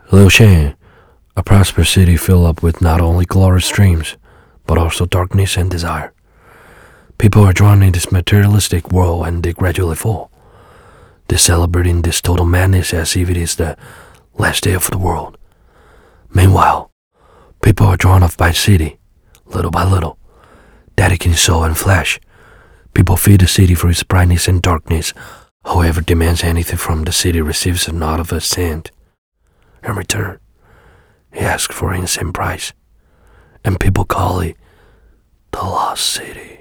Liu Shan, a prosperous city filled up with not only glorious dreams, but also darkness and desire. People are drawn in this materialistic world and they gradually fall. They're celebrating this total madness as if it is the last day of the world. Meanwhile, people are drawn off by the city, little by little, dedicating soul and flesh. People feed the city for its brightness and darkness. Whoever demands anything from the city receives a nod of assent. In return, he asks for an insane price, and people call it the Lost City.